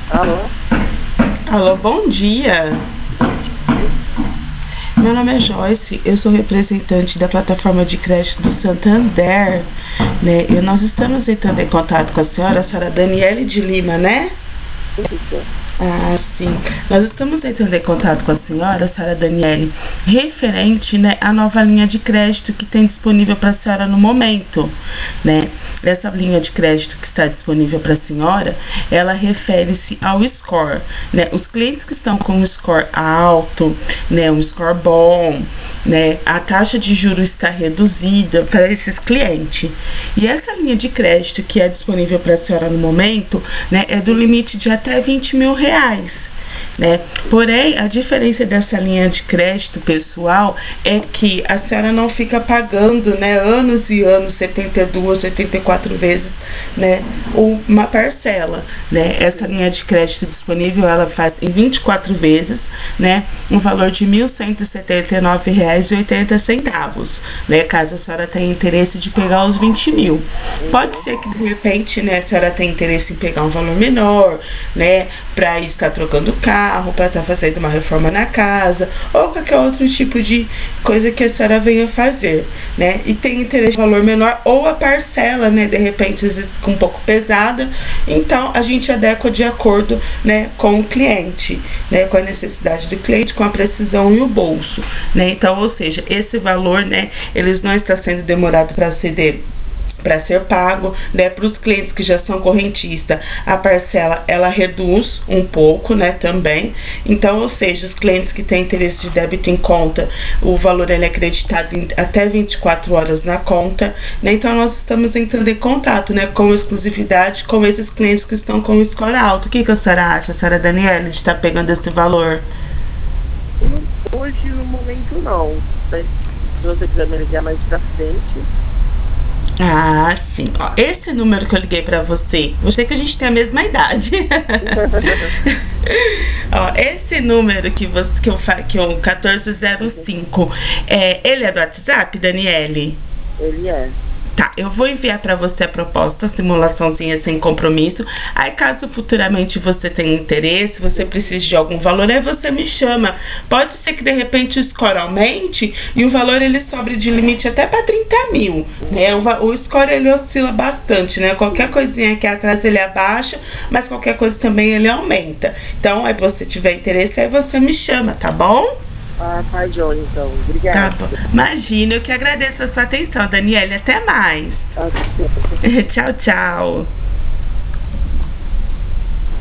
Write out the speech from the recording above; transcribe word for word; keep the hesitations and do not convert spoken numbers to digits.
Alô? Alô, bom dia. Meu nome é Joyce, eu sou representante da plataforma de crédito do Santander, né? E nós estamos entrando em contato com a senhora, a senhora Daniele de Lima, né? Isso. Ah, sim. Nós estamos entrando em contato com a senhora, a senhora Daniele, referente, né, à nova linha de crédito que tem disponível para a senhora no momento, né? Essa linha de crédito que está disponível para a senhora, ela refere-se ao score, né? Os clientes que estão com um score alto, né, um score bom, né, a taxa de juros está reduzida para esses clientes. E essa linha de crédito que é disponível para a senhora no momento, né, é do limite de até vinte mil reais. Né? Porém, a diferença dessa linha de crédito pessoal é que a senhora não fica pagando, né, anos e anos, setenta e duas, setenta e quatro vezes, né, uma parcela, né? Essa linha de crédito disponível, ela faz em vinte e quatro vezes, né, um valor de mil cento e setenta e nove reais e oitenta centavos, né, caso a senhora tenha interesse de pegar os vinte mil. Pode ser que de repente, né, a senhora tenha interesse em pegar um valor menor, né, para estar trocando carro, para estar fazendo uma reforma na casa, ou qualquer outro tipo de coisa que a senhora venha fazer, né? E tem interesse em valor menor, ou a parcela, né, de repente às vezes fica um pouco pesada, então a gente adequa de acordo, né, com o cliente, né, com a necessidade do cliente, com a precisão e o bolso, né? Então, ou seja, esse valor, né, eles não está sendo demorado para ceder, para ser pago, né, para os clientes que já são correntistas, a parcela ela reduz um pouco, né, também. Então, ou seja, os clientes que têm interesse de débito em conta, o valor ele é acreditado em até vinte e quatro horas na conta, né? Então nós estamos entrando em contato, né, com exclusividade com esses clientes que estão com o score alto. O que, que a senhora acha, a senhora Daniele, de estar pegando esse valor? Hoje, no momento, não. Mas se você quiser me ligar mais pra frente. Ah, sim. Ó, esse número que eu liguei pra você, você que a gente tem a mesma idade. Ó, esse número que você que eu fa- que o quatorze zero cinco, é, ele é do WhatsApp, Daniele? Ele é. Tá, eu vou enviar para você a proposta, a simulaçãozinha sem compromisso. Aí, caso futuramente você tenha interesse, você precise de algum valor, aí você me chama. Pode ser que de repente o score aumente e o valor ele sobre de limite até para trinta mil, né? O, va- o score ele oscila bastante, né? Qualquer coisinha aqui atrás ele abaixa, mas qualquer coisa também ele aumenta. Então, aí você tiver interesse, aí você me chama, tá bom? Ah, tá, Johnny, então. Tá Obrigada. bom. Imagina, eu que agradeço a sua atenção, Daniele. Até mais. Ah, Tchau, tchau.